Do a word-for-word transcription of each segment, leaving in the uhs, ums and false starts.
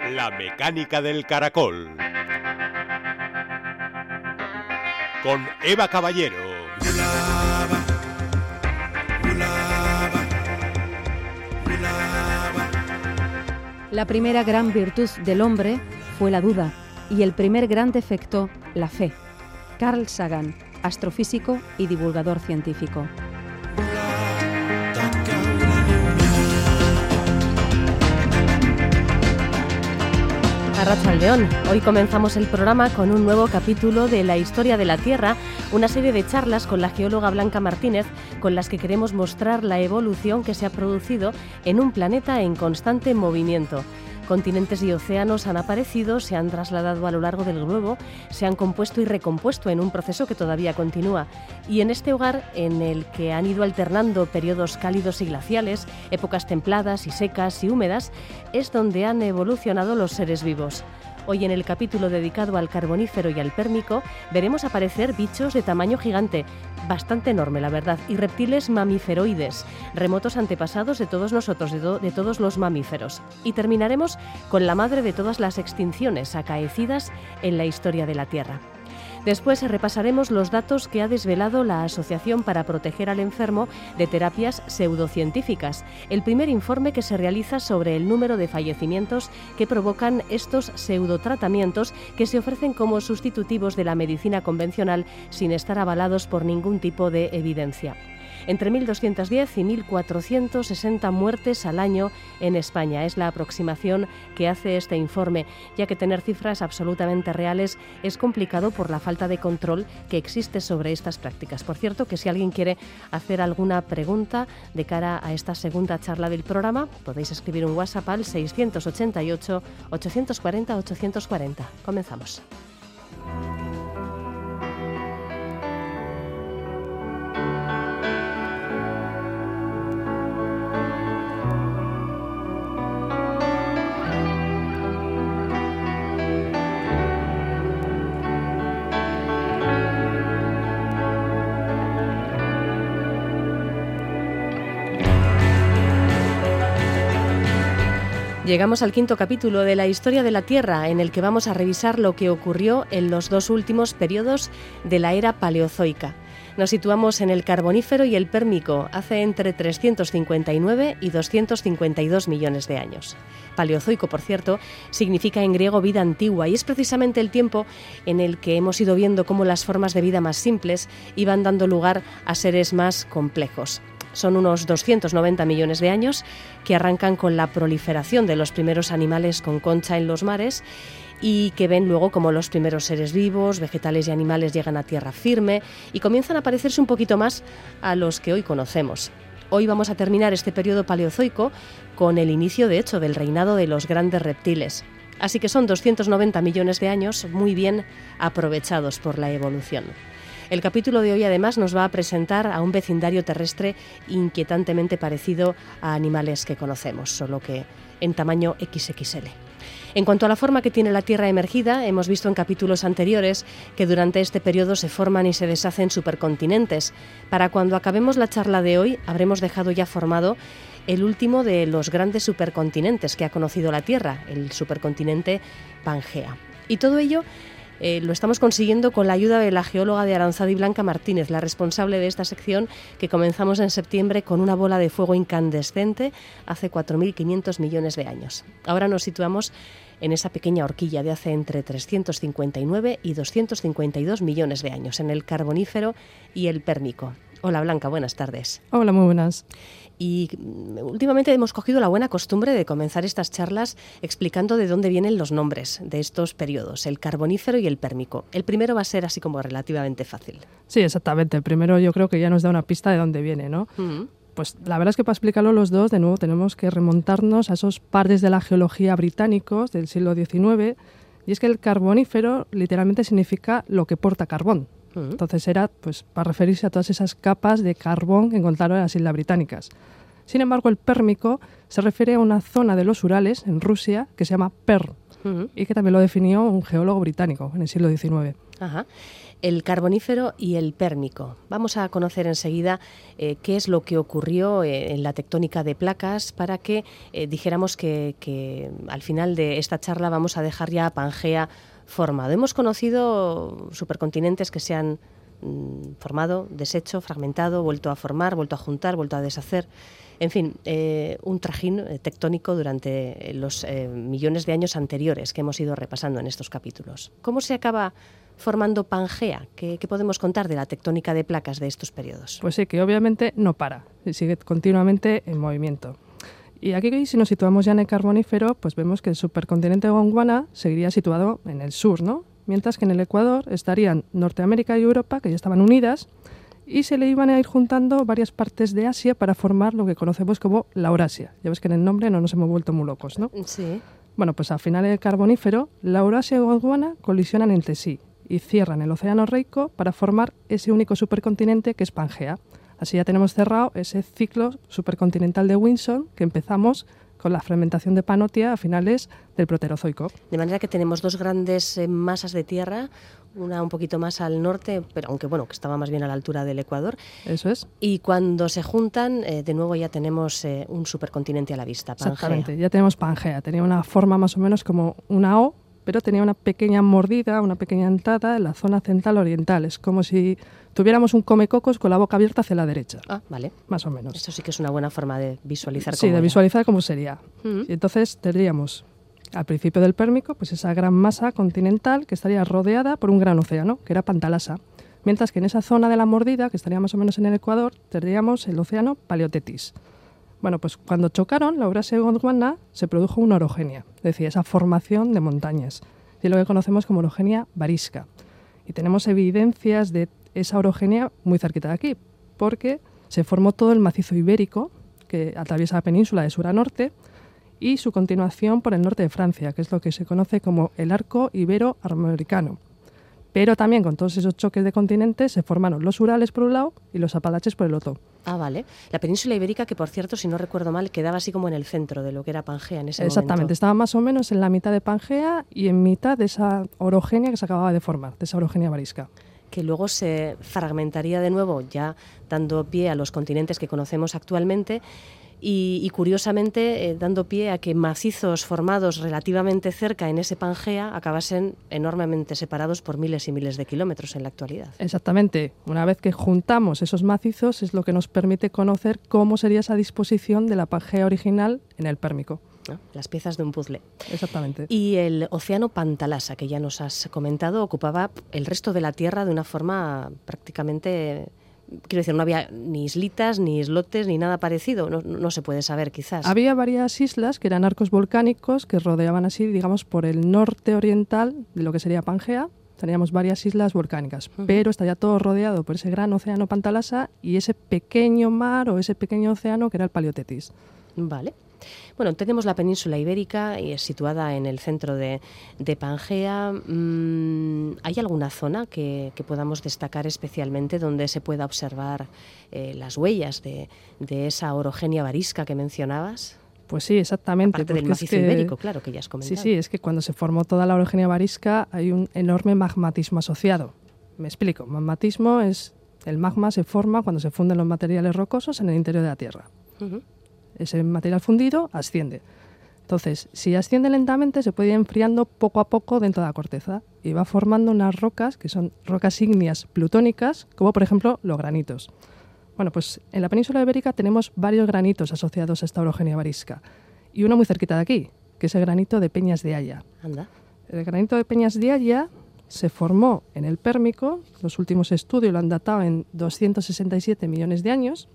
La mecánica del caracol. Con Eva Caballero. La primera gran virtud del hombre fue la duda y el primer gran defecto, la fe. Carl Sagan, astrofísico y divulgador científico. Arratsaldeon. Hoy comenzamos el programa con un nuevo capítulo de La historia de la Tierra, una serie de charlas con la geóloga Blanca Martínez, con las que queremos mostrar la evolución que se ha producido en un planeta en constante movimiento. Continentes y océanos han aparecido, se han trasladado a lo largo del globo, se han compuesto y recompuesto en un proceso que todavía continúa. Y en este hogar, en el que han ido alternando periodos cálidos y glaciales, épocas templadas y secas y húmedas, es donde han evolucionado los seres vivos. Hoy, en el capítulo dedicado al Carbonífero y al Pérmico, veremos aparecer bichos de tamaño gigante, bastante enorme la verdad, y reptiles mamiferoides, remotos antepasados de todos nosotros, de, do, de todos los mamíferos. Y terminaremos con la madre de todas las extinciones acaecidas en la historia de la Tierra. Después repasaremos los datos que ha desvelado la Asociación para Proteger al Enfermo de Terapias Pseudocientíficas, el primer informe que se realiza sobre el número de fallecimientos que provocan estos pseudotratamientos que se ofrecen como sustitutivos de la medicina convencional sin estar avalados por ningún tipo de evidencia. Entre mil doscientas diez y mil cuatrocientas sesenta muertes al año en España. Es la aproximación que hace este informe, ya que tener cifras absolutamente reales es complicado por la falta de control que existe sobre estas prácticas. Por cierto, que si alguien quiere hacer alguna pregunta de cara a esta segunda charla del programa, podéis escribir un WhatsApp al seiscientos ochenta y ocho, ochocientos cuarenta, ochocientos cuarenta. Comenzamos. Llegamos al quinto capítulo de la historia de la Tierra, en el que vamos a revisar lo que ocurrió en los dos últimos periodos de la era paleozoica. Nos situamos en el Carbonífero y el Pérmico, hace entre trescientos cincuenta y nueve y doscientos cincuenta y dos millones de años. Paleozoico, por cierto, significa en griego vida antigua, y es precisamente el tiempo en el que hemos ido viendo cómo las formas de vida más simples iban dando lugar a seres más complejos. Son unos doscientos noventa millones de años que arrancan con la proliferación de los primeros animales con concha en los mares y que ven luego como los primeros seres vivos, vegetales y animales llegan a tierra firme y comienzan a parecerse un poquito más a los que hoy conocemos. Hoy vamos a terminar este periodo paleozoico con el inicio, de hecho, del reinado de los grandes reptiles. Así que son doscientos noventa millones de años muy bien aprovechados por la evolución. El capítulo de hoy además nos va a presentar a un vecindario terrestre inquietantemente parecido a animales que conocemos, solo que en tamaño equis equis ele. En cuanto a la forma que tiene la Tierra emergida, hemos visto en capítulos anteriores que durante este periodo se forman y se deshacen supercontinentes. Para cuando acabemos la charla de hoy, habremos dejado ya formado el último de los grandes supercontinentes que ha conocido la Tierra, el supercontinente Pangea. Y todo ello Eh, lo estamos consiguiendo con la ayuda de la geóloga de Aranzadi, Blanca Martínez, la responsable de esta sección que comenzamos en septiembre con una bola de fuego incandescente hace cuatro mil quinientos millones de años. Ahora nos situamos en esa pequeña horquilla de hace entre trescientos cincuenta y nueve y doscientos cincuenta y dos millones de años, en el Carbonífero y el Pérmico. Hola Blanca, buenas tardes. Hola, muy buenas. Y últimamente hemos cogido la buena costumbre de comenzar estas charlas explicando de dónde vienen los nombres de estos periodos, el Carbonífero y el Pérmico. El primero va a ser así como relativamente fácil. Sí, exactamente. El primero yo creo que ya nos da una pista de dónde viene, ¿no? Uh-huh. Pues la verdad es que para explicarlo los dos, de nuevo tenemos que remontarnos a esos padres de la geología británicos del siglo diecinueve, y es que el Carbonífero literalmente significa lo que porta carbón. Uh-huh. Entonces era pues para referirse a todas esas capas de carbón que encontraron en las Islas Británicas. Sin embargo, el Pérmico se refiere a una zona de los Urales, en Rusia, que se llama Perm. uh-huh. y que también lo definió un geólogo británico en el siglo diecinueve. Ajá. El Carbonífero y el Pérmico. Vamos a conocer enseguida eh, qué es lo que ocurrió eh, en la tectónica de placas para que eh, dijéramos que, que al final de esta charla vamos a dejar ya a Pangea formado. Hemos conocido supercontinentes que se han mm, formado, deshecho, fragmentado, vuelto a formar, vuelto a juntar, vuelto a deshacer. En fin, eh, un trajín eh, tectónico durante los eh, millones de años anteriores que hemos ido repasando en estos capítulos. ¿Cómo se acaba formando Pangea? ¿Qué, qué podemos contar de la tectónica de placas de estos periodos? Pues sí, que obviamente no para, sigue continuamente en movimiento. Y aquí, si nos situamos ya en el Carbonífero, pues vemos que el supercontinente Gondwana seguiría situado en el sur, ¿no? Mientras que en el Ecuador estarían Norteamérica y Europa, que ya estaban unidas, y se le iban a ir juntando varias partes de Asia para formar lo que conocemos como la Eurasia. Ya ves que en el nombre no nos hemos vuelto muy locos, ¿no? Sí. Bueno, pues al final del Carbonífero, la Eurasia y Gondwana colisionan entre sí y cierran el Océano Reico para formar ese único supercontinente que es Pangea. Así ya tenemos cerrado ese ciclo supercontinental de Wilson que empezamos con la fragmentación de Panotia a finales del Proterozoico. De manera que tenemos dos grandes eh, masas de tierra, una un poquito más al norte, pero aunque bueno, que estaba más bien a la altura del Ecuador. Eso es. Y cuando se juntan, eh, de nuevo ya tenemos eh, un supercontinente a la vista, Pangea. Exactamente, ya tenemos Pangea. Tenía una forma más o menos como una O, pero tenía una pequeña mordida, una pequeña entrada en la zona central oriental. Es como si tuviéramos un comecocos con la boca abierta hacia la derecha. Ah, vale. Más o menos. Eso sí que es una buena forma de visualizar sí, cómo de era. visualizar cómo sería. Uh-huh. Y entonces tendríamos al principio del Pérmico pues esa gran masa continental que estaría rodeada por un gran océano, que era Pantalasa. Mientras que en esa zona de la mordida, que estaría más o menos en el Ecuador, tendríamos el océano Paleotetis. Bueno, pues cuando chocaron la Eurasia y Gondwana se produjo una orogenia, es decir, esa formación de montañas, y es lo que conocemos como orogenia varisca. Y tenemos evidencias de esa orogenia muy cerquita de aquí, porque se formó todo el macizo ibérico que atraviesa la península de sur a norte y su continuación por el norte de Francia, que es lo que se conoce como el arco ibero-armoricano. Pero también con todos esos choques de continentes se formaron los Urales por un lado y los Apalaches por el otro. Ah, vale. La península ibérica, que por cierto, si no recuerdo mal, quedaba así como en el centro de lo que era Pangea en ese Exactamente, momento. estaba más o menos en la mitad de Pangea y en mitad de esa orogenia que se acababa de formar, de esa orogenia varisca. Que luego se fragmentaría de nuevo, ya dando pie a los continentes que conocemos actualmente, y, y curiosamente eh, dando pie a que macizos formados relativamente cerca en ese Pangea acabasen enormemente separados por miles y miles de kilómetros en la actualidad. Exactamente. Una vez que juntamos esos macizos es lo que nos permite conocer cómo sería esa disposición de la Pangea original en el Pérmico. ¿No? Las piezas de un puzzle. Exactamente. Y el océano Pantalasa, que ya nos has comentado, ocupaba el resto de la Tierra de una forma prácticamente... Quiero decir, no había ni islitas, ni islotes, ni nada parecido. No, no se puede saber, quizás. Había varias islas que eran arcos volcánicos que rodeaban así, digamos, por el norte oriental de lo que sería Pangea. Teníamos varias islas volcánicas, uh-huh. pero estaría todo rodeado por ese gran océano Pantalasa y ese pequeño mar o ese pequeño océano que era el Paleotetis. Vale. Bueno, tenemos la península ibérica y es situada en el centro de, de Pangea. Mm, ¿hay alguna zona que, que podamos destacar especialmente donde se pueda observar eh, las huellas de, de esa orogenia varisca que mencionabas? Pues sí, exactamente. Aparte del macizo es que, ibérico, claro, que ya has comentado. Sí, sí, es que cuando se formó toda la orogenia varisca hay un enorme magmatismo asociado. Me explico. Magmatismo es el magma se forma cuando se funden los materiales rocosos en el interior de la Tierra. Uh-huh. Ese material fundido asciende. Entonces, si asciende lentamente, se puede ir enfriando poco a poco dentro de la corteza y va formando unas rocas que son rocas ígneas plutónicas, como por ejemplo los granitos. Bueno, pues en la península ibérica tenemos varios granitos asociados a esta orogenia varisca y uno muy cerquita de aquí, que es el granito de Peñas de Haya. Anda. El granito de Peñas de Haya se formó en el Pérmico, los últimos estudios lo han datado en doscientos sesenta y siete millones de años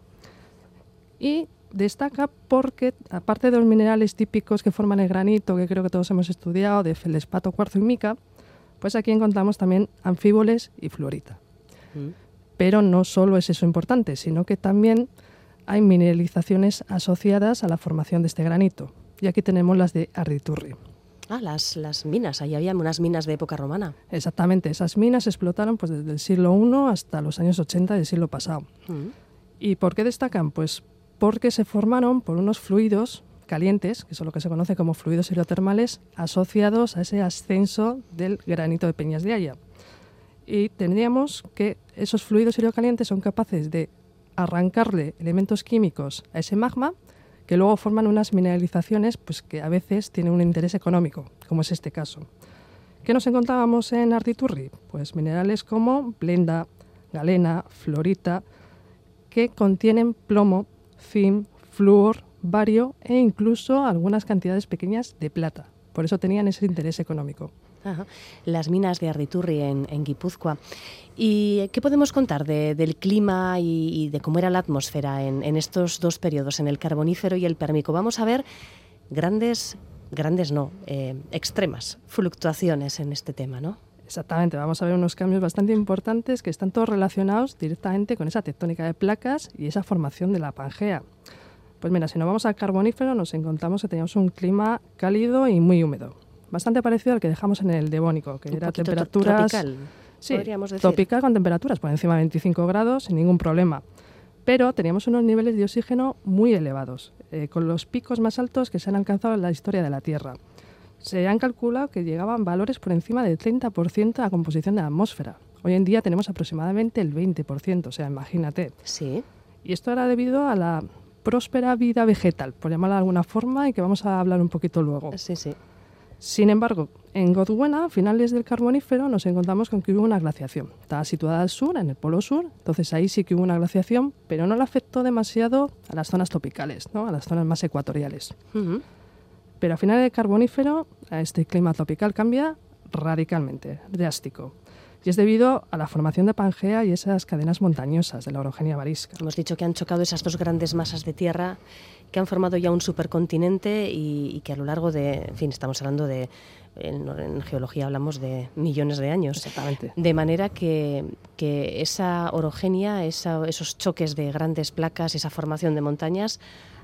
y destaca porque, aparte de los minerales típicos que forman el granito, que creo que todos hemos estudiado, de feldespato, cuarzo y mica, pues aquí encontramos también anfíboles y fluorita. Mm. Pero no solo es eso importante, sino que también hay mineralizaciones asociadas a la formación de este granito. Y aquí tenemos las de Arditurri. Ah, las, las minas. Ahí había unas minas de época romana. Exactamente. Esas minas se explotaron pues, desde el siglo primero hasta los años ochenta del siglo pasado. Mm. ¿Y por qué destacan? Pues porque se formaron por unos fluidos calientes, que son lo que se conoce como fluidos hidrotermales, asociados a ese ascenso del granito de Peñas de Haya. Y tendríamos que esos fluidos hidrocalientes son capaces de arrancarle elementos químicos a ese magma, que luego forman unas mineralizaciones pues, que a veces tienen un interés económico, como es este caso. ¿Qué nos encontrábamos en Arditurri? Pues minerales como blenda, galena, florita, que contienen plomo, zinc, flúor, bario e incluso algunas cantidades pequeñas de plata. Por eso tenían ese interés económico. Ajá. Las minas de Arditurri en, en Guipúzcoa. ¿Y qué podemos contar de, del clima y, y de cómo era la atmósfera en, en estos dos periodos, en el Carbonífero y el Pérmico? Vamos a ver grandes, grandes no, eh, extremas fluctuaciones en este tema, ¿no? Exactamente, vamos a ver unos cambios bastante importantes que están todos relacionados directamente con esa tectónica de placas y esa formación de la Pangea. Pues mira, si nos vamos al Carbonífero nos encontramos que teníamos un clima cálido y muy húmedo, bastante parecido al que dejamos en el Devónico, que un era poquito temperaturas... tropical, sí, podríamos decir. tropical con temperaturas por encima de veinticinco grados sin ningún problema. Pero teníamos unos niveles de oxígeno muy elevados, eh, con los picos más altos que se han alcanzado en la historia de la Tierra. Se han calculado que llegaban valores por encima del treinta por ciento de la composición de la atmósfera. Hoy en día tenemos aproximadamente el veinte por ciento, o sea, imagínate. Sí. Y esto era debido a la próspera vida vegetal, por llamarla de alguna forma, y que vamos a hablar un poquito luego. Sí, sí. Sin embargo, en Gondwana, a finales del Carbonífero, nos encontramos con que hubo una glaciación. Estaba situada al sur, en el polo sur, entonces ahí sí que hubo una glaciación, pero no le afectó demasiado a las zonas tropicales, ¿no? A las zonas más ecuatoriales. Uh-huh. Pero a finales del Carbonífero, este clima tropical cambia radicalmente, drástico. Y es debido a la formación de Pangea y esas cadenas montañosas de la orogenia varisca. Hemos dicho que han chocado esas dos grandes masas de tierra que han formado ya un supercontinente y, y que a lo largo de, en fin, estamos hablando de, en, en geología hablamos de millones de años. Exactamente. De manera que, que esa orogenia, esa, esos choques de grandes placas, esa formación de montañas,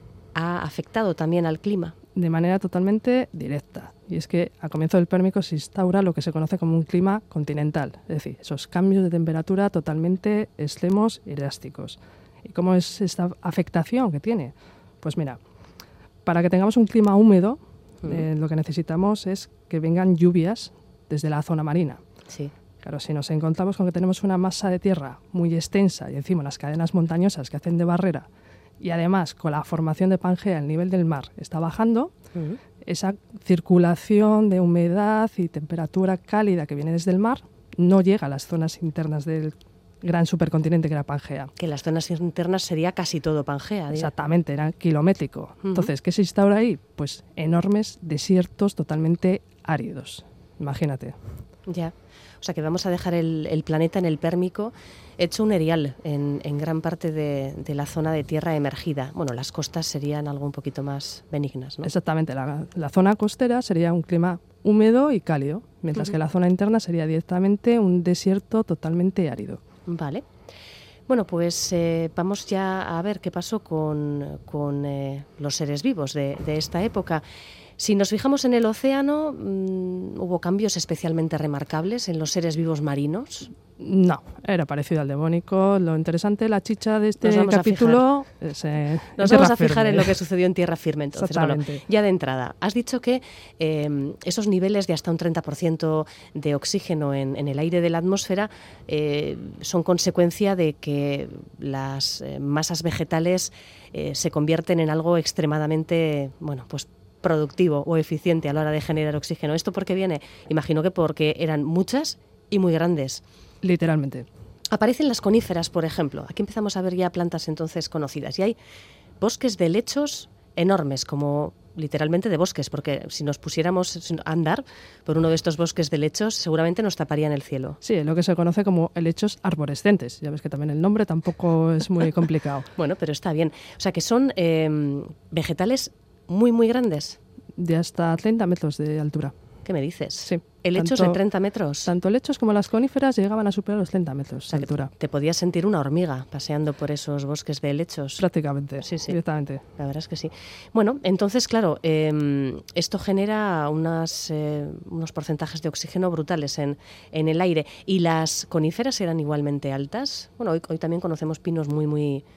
ha afectado también al clima. De manera totalmente directa. Y es que a comienzo del Pérmico se instaura lo que se conoce como un clima continental, es decir, esos cambios de temperatura totalmente extremos y drásticos. ¿Y cómo es esta afectación que tiene? Pues mira, para que tengamos un clima húmedo, mm. eh, lo que necesitamos es que vengan lluvias desde la zona marina. Sí. Claro, si nos encontramos con que tenemos una masa de tierra muy extensa y encima las cadenas montañosas que hacen de barrera, y además con la formación de Pangea el nivel del mar está bajando, uh-huh. esa circulación de humedad y temperatura cálida que viene desde el mar no llega a las zonas internas del gran supercontinente que era Pangea. Que las zonas internas sería casi todo Pangea. ¿Digo? Exactamente, era kilométrico. Uh-huh. Entonces, ¿qué se instaura ahí? Pues enormes desiertos totalmente áridos. Imagínate. Ya. O sea que vamos a dejar el, el planeta en el Pérmico hecho un erial en, en gran parte de, de la zona de tierra emergida. Bueno, las costas serían algo un poquito más benignas, ¿no? Exactamente. La, la zona costera sería un clima húmedo y cálido, mientras uh-huh. que la zona interna sería directamente un desierto totalmente árido. Vale. Bueno, pues eh, vamos ya a ver qué pasó con, con eh, los seres vivos de, de esta época. Si nos fijamos en el océano, mmm, ¿hubo cambios especialmente remarcables en los seres vivos marinos? No, era parecido al Devónico. Lo interesante, la chicha de este capítulo... Es, eh, nos es vamos a firme. fijar en lo que sucedió en tierra firme. Entonces, Exactamente. Bueno, ya de entrada, has dicho que eh, esos niveles de hasta un treinta por ciento de oxígeno en, en el aire de la atmósfera eh, son consecuencia de que las eh, masas vegetales eh, se convierten en algo extremadamente, bueno, pues productivo o eficiente a la hora de generar oxígeno. ¿Esto por qué viene? Imagino que porque eran muchas y muy grandes. Literalmente. Aparecen las coníferas, por ejemplo. Aquí empezamos a ver ya plantas entonces conocidas. Y hay bosques de helechos enormes, como literalmente de bosques, porque si nos pusiéramos a andar por uno de estos bosques de helechos, seguramente nos taparían el cielo. Sí, es lo que se conoce como helechos arborescentes. Ya ves que también el nombre tampoco es muy complicado. Bueno, pero está bien. O sea, que son eh, vegetales muy, muy grandes. De hasta treinta metros de altura. ¿Qué me dices? Sí. ¿Helechos tanto, de treinta metros? Tanto helechos como las coníferas llegaban a superar los treinta metros o sea, de altura. Te podías sentir una hormiga paseando por esos bosques de helechos. Prácticamente, sí, sí. directamente. La verdad es que sí. Bueno, entonces, claro, eh, esto genera unas, eh, unos porcentajes de oxígeno brutales en, en el aire. ¿Y las coníferas eran igualmente altas? Bueno, hoy, hoy también conocemos pinos muy, muy...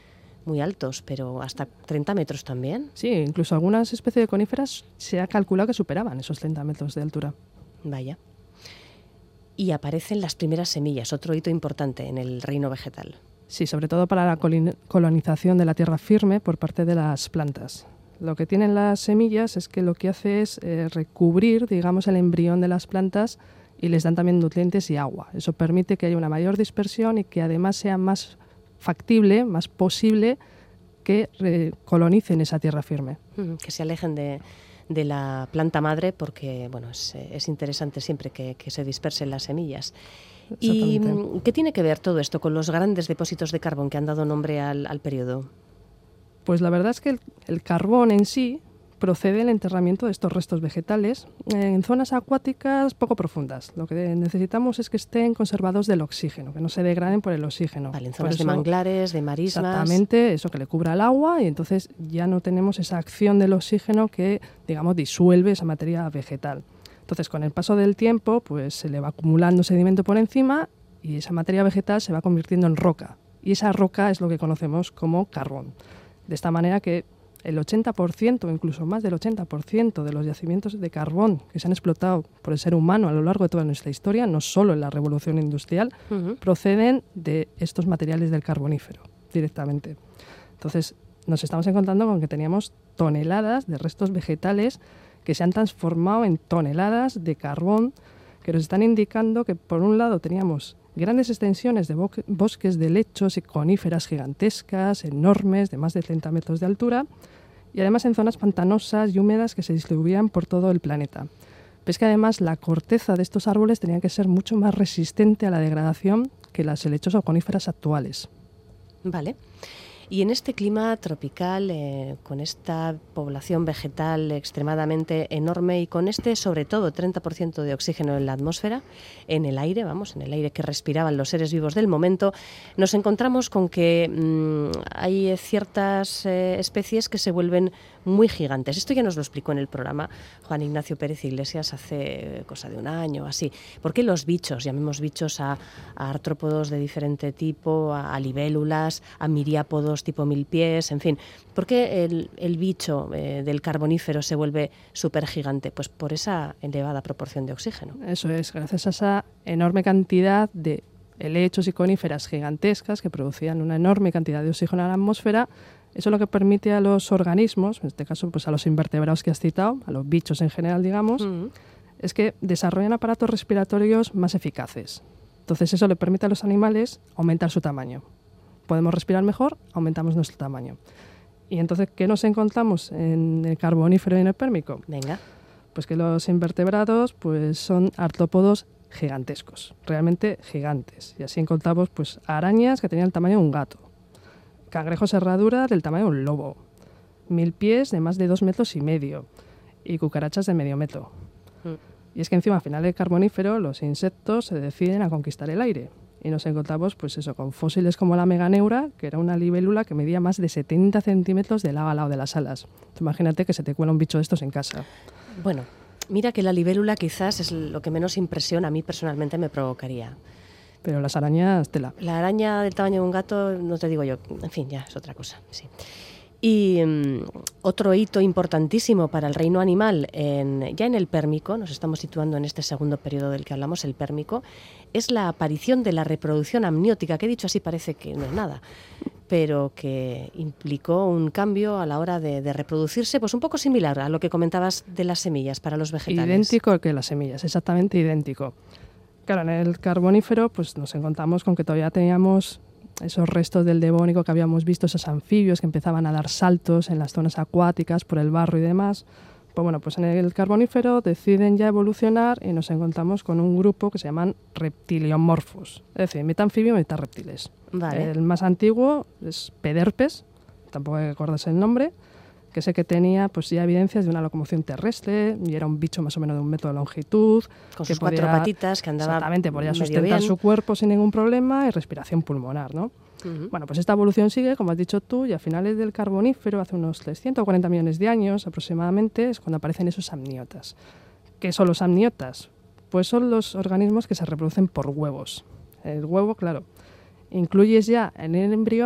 muy altos, pero hasta treinta metros también. Sí, incluso algunas especies de coníferas se ha calculado que superaban esos treinta metros de altura. Vaya. Y aparecen las primeras semillas, otro hito importante en el reino vegetal. Sí, sobre todo para la colonización de la tierra firme por parte de las plantas. Lo que tienen las semillas es que lo que hace es eh, recubrir, digamos, el embrión de las plantas y les dan también nutrientes y agua. Eso permite que haya una mayor dispersión y que además sea más factible, más posible que eh, colonicen esa tierra firme. Mm, que se alejen de, de la planta madre porque, bueno, es, es interesante siempre que, que se dispersen las semillas. ¿Y qué tiene que ver todo esto con los grandes depósitos de carbón que han dado nombre al, al periodo? Pues la verdad es que el, el carbón en sí procede del enterramiento de estos restos vegetales en zonas acuáticas poco profundas. Lo que necesitamos es que estén conservados del oxígeno, que no se degraden por el oxígeno. Vale, en zonas eso, de manglares, de marismas. Exactamente, eso que le cubra el agua y entonces ya no tenemos esa acción del oxígeno que, digamos, disuelve esa materia vegetal. Entonces, con el paso del tiempo, pues se le va acumulando sedimento por encima y esa materia vegetal se va convirtiendo en roca. Y esa roca es lo que conocemos como carbón. De esta manera que el ochenta por ciento, incluso más del ochenta por ciento de los yacimientos de carbón que se han explotado por el ser humano a lo largo de toda nuestra historia, no solo en la revolución industrial, uh-huh. proceden de estos materiales del carbonífero directamente. Entonces, nos estamos encontrando con que teníamos toneladas de restos vegetales que se han transformado en toneladas de carbón, que nos están indicando que, por un lado, teníamos grandes extensiones de bo- bosques de helechos y coníferas gigantescas, enormes, de más de treinta metros de altura, y además en zonas pantanosas y húmedas que se distribuían por todo el planeta. Pero es que además la corteza de estos árboles tenía que ser mucho más resistente a la degradación que las helechos o coníferas actuales. Vale. Y en este clima tropical, eh, con esta población vegetal extremadamente enorme y con este, sobre todo, treinta por ciento de oxígeno en la atmósfera, en el aire, vamos, en el aire que respiraban los seres vivos del momento, nos encontramos con que mmm, hay ciertas eh, especies que se vuelven muy gigantes. Esto ya nos lo explicó en el programa Juan Ignacio Pérez Iglesias hace cosa de un año, así. ¿Por qué los bichos, llamemos bichos a, a artrópodos de diferente tipo, a, a libélulas, a miriápodos tipo mil pies, en fin? ¿Por qué el, el bicho eh, del carbonífero se vuelve supergigante? Pues por esa elevada proporción de oxígeno. Eso es, gracias a esa enorme cantidad de helechos y coníferas gigantescas que producían una enorme cantidad de oxígeno en la atmósfera. Eso es lo que permite a los organismos, en este caso pues a los invertebrados que has citado, a los bichos en general, digamos, uh-huh. es que desarrollan aparatos respiratorios más eficaces. Entonces eso le permite a los animales aumentar su tamaño. Podemos respirar mejor, aumentamos nuestro tamaño. Y entonces, ¿qué nos encontramos en el carbonífero y en el pérmico? Venga. Pues que los invertebrados pues son artrópodos gigantescos, realmente gigantes. Y así encontramos pues arañas que tenían el tamaño de un gato, cangrejos herradura del tamaño de un lobo, mil pies de más de dos metros y medio y cucarachas de medio metro. Mm. Y es que encima, al final del carbonífero, los insectos se deciden a conquistar el aire. Y nos encontramos, pues eso, con fósiles como la meganeura, que era una libélula que medía más de setenta centímetros de lado a lado de las alas. Imagínate que se te cuela un bicho de estos en casa. Bueno, mira que la libélula quizás es lo que menos impresión a mí personalmente me provocaría. Pero las arañas, tela. La araña del tamaño de un gato, no te digo yo, en fin, ya es otra cosa, sí. Y um, otro hito importantísimo para el reino animal, en, ya en el pérmico, nos estamos situando en este segundo periodo del que hablamos, el pérmico, es la aparición de la reproducción amniótica, que dicho así parece que no es nada, pero que implicó un cambio a la hora de, de reproducirse, pues un poco similar a lo que comentabas de las semillas para los vegetales. Idéntico que las semillas, exactamente idéntico. Claro, en el carbonífero pues nos encontramos con que todavía teníamos esos restos del Devónico que habíamos visto, esos anfibios que empezaban a dar saltos en las zonas acuáticas por el barro y demás. Pues bueno, pues en el carbonífero deciden ya evolucionar y nos encontramos con un grupo que se llaman reptiliomorfos, es decir, mitad anfibio, mitad reptiles. Vale. El más antiguo es Pederpes, tampoco hay que acordarse el nombre, que sé que tenía pues ya evidencias de una locomoción terrestre y era un bicho más o menos de un metro de longitud. Con que sus podía, cuatro patitas, que andaba exactamente, podía medio sustentar bien. su cuerpo sin ningún problema y respiración pulmonar, ¿no? Uh-huh. Bueno, pues esta evolución sigue, como has dicho tú, y a finales del carbonífero, hace unos trescientos cuarenta millones de años aproximadamente, es cuando aparecen esos amniotas. ¿Qué son los amniotas? Pues son los organismos que se reproducen por huevos. El huevo, claro, incluyes ya en el embrión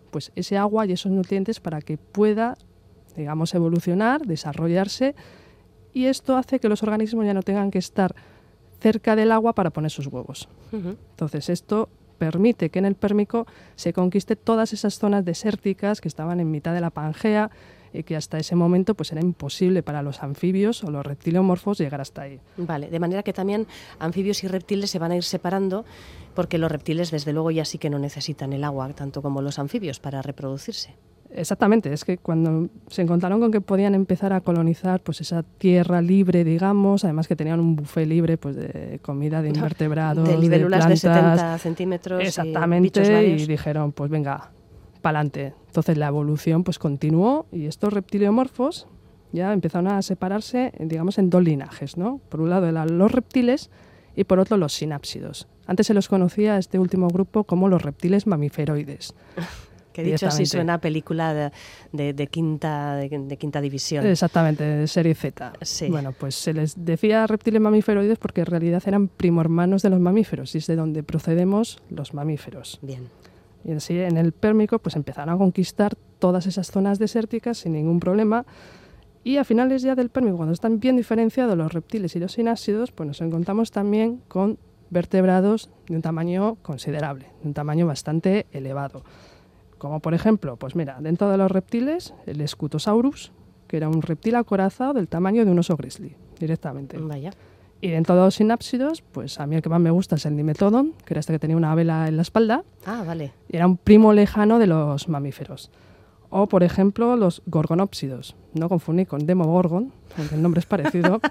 pues ese agua y esos nutrientes para que pueda, digamos, evolucionar, desarrollarse, y esto hace que los organismos ya no tengan que estar cerca del agua para poner sus huevos. Uh-huh. Entonces esto permite que en el Pérmico se conquiste todas esas zonas desérticas que estaban en mitad de la Pangea y que hasta ese momento pues era imposible para los anfibios o los reptiliomorfos llegar hasta ahí. Vale, de manera que también anfibios y reptiles se van a ir separando, porque los reptiles desde luego ya sí que no necesitan el agua tanto como los anfibios para reproducirse. Exactamente, es que cuando se encontraron con que podían empezar a colonizar pues esa tierra libre, digamos, además que tenían un buffet libre pues de comida, de invertebrados, de libélulas de, de setenta centímetros. Exactamente, y, y dijeron, pues venga, pa'lante. Entonces la evolución pues continuó y estos reptiliomorfos ya empezaron a separarse, digamos, en dos linajes, ¿no? Por un lado eran los reptiles y por otro los sinápsidos. Antes se los conocía a este último grupo como los reptiles mamiferoides. Que dicho así suena a película de, de, de, quinta, de, de quinta división. Exactamente, de serie Z. Sí. Bueno, pues se les decía reptiles mamiferoides porque en realidad eran primo hermanos de los mamíferos y es de donde procedemos los mamíferos. Bien. Y así en el Pérmico pues empezaron a conquistar todas esas zonas desérticas sin ningún problema, y a finales ya del Pérmico, cuando están bien diferenciados los reptiles y los sinápsidos, pues nos encontramos también con vertebrados de un tamaño considerable, de un tamaño bastante elevado. Como por ejemplo, pues mira, dentro de los reptiles, el Scutosaurus, que era un reptil acorazado del tamaño de un oso grizzly, directamente. Vaya. Y dentro de los sinápsidos, pues a mí el que más me gusta es el Dimetrodon, que era este que tenía una vela en la espalda. Ah, vale. Y era un primo lejano de los mamíferos. O, por ejemplo, los gorgonópsidos. No confundir con Demogorgon, aunque el nombre es parecido.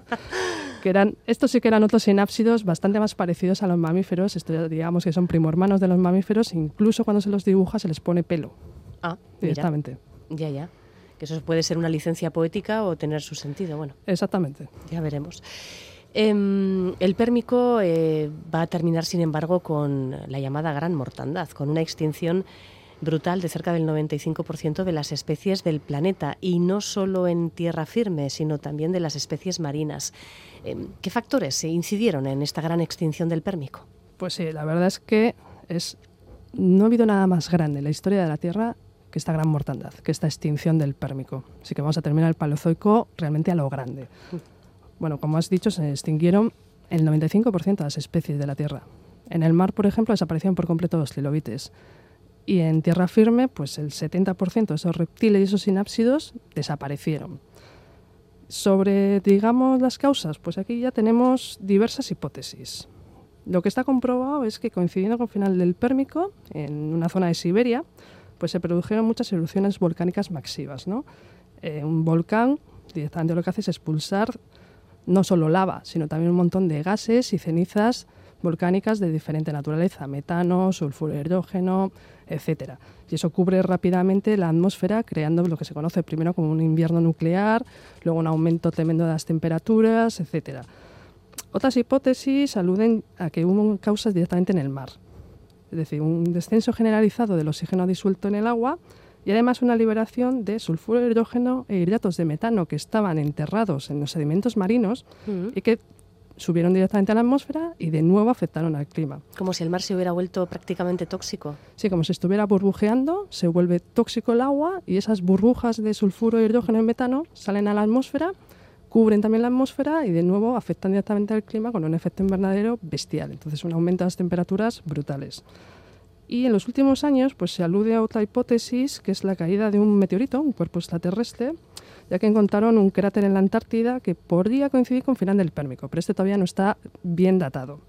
que eran, estos sí que eran otros sinápsidos bastante más parecidos a los mamíferos. Estos, digamos que son primo hermanos de los mamíferos. Incluso cuando se los dibuja se les pone pelo. Ah, directamente. Mira. Ya, ya. Que eso puede ser una licencia poética o tener su sentido. Bueno, exactamente. Ya veremos. Eh, el Pérmico eh, va a terminar, sin embargo, con la llamada gran mortandad, con una extinción brutal de cerca del noventa y cinco por ciento de las especies del planeta, y no solo en tierra firme, sino también de las especies marinas. Eh, ¿Qué factores incidieron en esta gran extinción del Pérmico? Pues sí, la verdad es que es, no ha habido nada más grande en la historia de la Tierra que esta gran mortandad, que esta extinción del Pérmico. Así que vamos a terminar el Paleozoico realmente a lo grande. Bueno, como has dicho, se extinguieron el noventa y cinco por ciento de las especies de la Tierra. En el mar, por ejemplo, desaparecieron por completo los trilobites. Y en tierra firme, pues el setenta por ciento de esos reptiles y esos sinápsidos desaparecieron. Sobre, digamos, las causas, pues aquí ya tenemos diversas hipótesis. Lo que está comprobado es que, coincidiendo con el final del Pérmico, en una zona de Siberia, pues se produjeron muchas erupciones volcánicas masivas, ¿no? Eh, un volcán directamente lo que hace es expulsar no solo lava, sino también un montón de gases y cenizas volcánicas de diferente naturaleza, metano, sulfuro de hidrógeno, etcétera. Y eso cubre rápidamente la atmósfera, creando lo que se conoce primero como un invierno nuclear, luego un aumento tremendo de las temperaturas, etcétera. Otras hipótesis aluden a que hubo causas directamente en el mar, es decir, un descenso generalizado del oxígeno disuelto en el agua y además una liberación de sulfuro de hidrógeno e hidratos de metano que estaban enterrados en los sedimentos marinos uh-huh. y que subieron directamente a la atmósfera y de nuevo afectaron al clima. Como si el mar se hubiera vuelto prácticamente tóxico. Sí, como si estuviera burbujeando, se vuelve tóxico el agua y esas burbujas de sulfuro, hidrógeno y metano salen a la atmósfera, cubren también la atmósfera y de nuevo afectan directamente al clima con un efecto invernadero bestial. Entonces un aumento de las temperaturas brutales. Y en los últimos años pues se alude a otra hipótesis, que es la caída de un meteorito, un cuerpo extraterrestre, ya que encontraron un cráter en la Antártida que podría coincidir con el final del Pérmico, pero este todavía no está bien datado.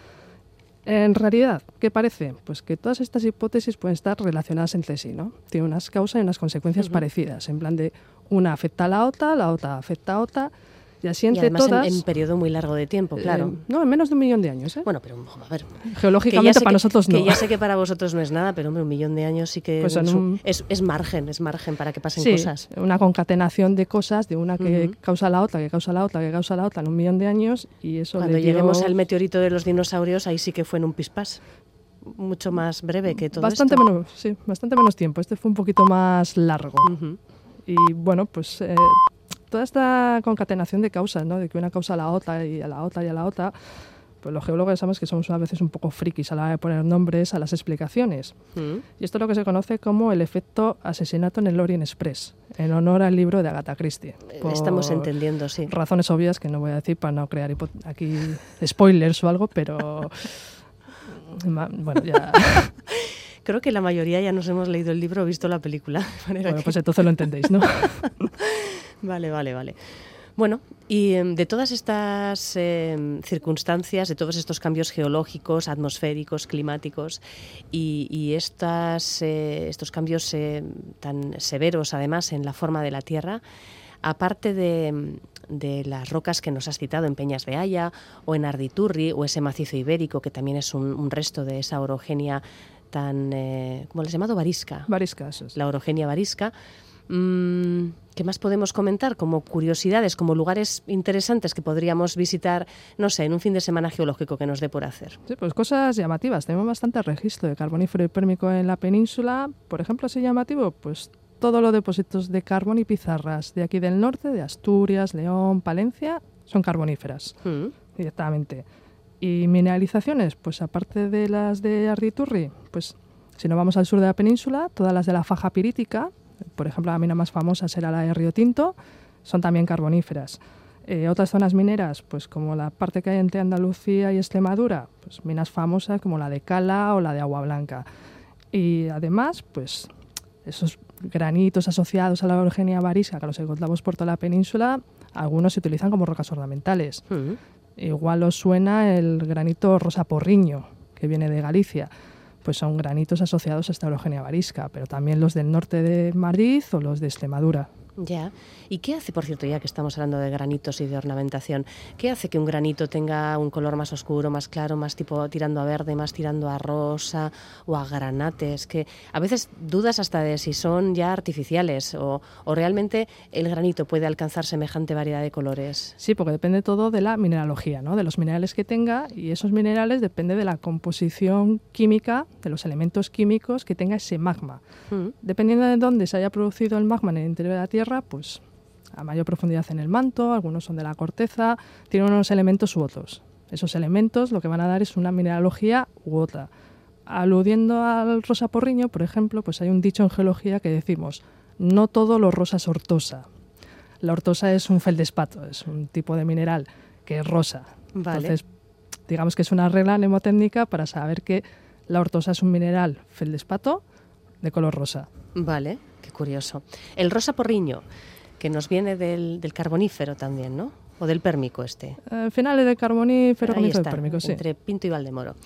En realidad, ¿qué parece? Pues que todas estas hipótesis pueden estar relacionadas entre sí, ¿no? Tienen unas causas y unas consecuencias uh-huh. parecidas, en plan de una afecta a la otra, la otra afecta a otra, y así entre y además todas... En, en un periodo muy largo de tiempo, claro. Eh, no, en menos de un millón de años, ¿eh? Bueno, pero a ver... Geológicamente para que, nosotros no. Que ya sé que para vosotros no es nada, pero hombre, un millón de años sí que pues es, un... es, es margen, es margen para que pasen sí, cosas. Una concatenación de cosas, de una que uh-huh. causa la otra, que causa la otra, que causa la otra en un millón de años, y eso Cuando le dio... lleguemos al meteorito de los dinosaurios, ahí sí que fue en un pispás. Mucho más breve que todo bastante esto. Menos, sí, bastante menos tiempo. Este fue un poquito más largo. Uh-huh. Y bueno, pues eh, toda esta concatenación de causas, ¿no? De que una causa a la otra y a la otra y a la otra, Pues los geólogos sabemos que somos a veces un poco frikis a la hora de poner nombres a las explicaciones. Mm. Y esto es lo que se conoce como el efecto asesinato en el Orient Express, en honor al libro de Agatha Christie. Estamos entendiendo, sí. Razones obvias que no voy a decir para no crear hipo- aquí spoilers o algo, pero bueno, ya... Creo que la mayoría ya nos hemos leído el libro o visto la película. Bueno, que... pues entonces lo entendéis, ¿no? Vale, vale, vale. Bueno, y eh, de todas estas eh, circunstancias, de todos estos cambios geológicos, atmosféricos, climáticos y, y estas, eh, estos cambios eh, tan severos, además, en la forma de la Tierra, aparte de, de las rocas que nos has citado en Peñas de Haya o en Arditurri o ese macizo ibérico, que también es un, un resto de esa orogenia tan, eh, ¿cómo les he llamado? Varisca. Varisca, eso es. La orogenia varisca. Mm, ¿Qué más podemos comentar como curiosidades, como lugares interesantes que podríamos visitar, no sé, en un fin de semana geológico que nos dé por hacer? Sí, pues cosas llamativas. Tenemos bastante registro de carbonífero y pérmico en la península. Por ejemplo, así llamativo, pues todos los depósitos de carbón y pizarras de aquí del norte, de Asturias, León, Palencia, son carboníferas mm. directamente. Y mineralizaciones, pues aparte de las de Arditurri, pues si nos vamos al sur de la península, todas las de la faja pirítica, por ejemplo, la mina más famosa será la de Río Tinto, son también carboníferas. Eh, otras zonas mineras, pues como la parte que hay entre Andalucía y Extremadura, pues minas famosas como la de Cala o la de Agua Blanca. Y además, pues esos granitos asociados a la orogenia varisca que los encontramos por toda la península, algunos se utilizan como rocas ornamentales. Uh-huh. Igual os suena el granito rosa porriño, que viene de Galicia. Pues son granitos asociados a esta orogenia varisca, pero también los del norte de Madrid o los de Extremadura. Ya. ¿Y qué hace, por cierto, ya que estamos hablando de granitos y de ornamentación, qué hace que un granito tenga un color más oscuro, más claro, más tipo tirando a verde, más tirando a rosa o a granates? Que a veces dudas hasta de si son ya artificiales o, o realmente el granito puede alcanzar semejante variedad de colores. Sí, porque depende todo de la mineralogía, ¿no? De los minerales que tenga, y esos minerales depende de la composición química, de los elementos químicos que tenga ese magma. Mm. Dependiendo de dónde se haya producido el magma en el interior de la Tierra, pues a mayor profundidad en el manto, algunos son de la corteza, tienen unos elementos u otros. Esos elementos lo que van a dar es una mineralogía u otra. Aludiendo al rosa porriño, por ejemplo, pues hay un dicho en geología que decimos: no todo lo rosa es ortosa. La ortosa es un feldespato, es un tipo de mineral que es rosa. Vale. Entonces, digamos que es una regla mnemotécnica para saber que la ortosa es un mineral feldespato de color rosa. Vale, qué curioso. El rosa porriño, que nos viene del, del carbonífero también, ¿no? O del pérmico este. Eh, finales del carbonífero, ahí comienzo está, del pérmico, sí. Entre Pinto y Valdemoro.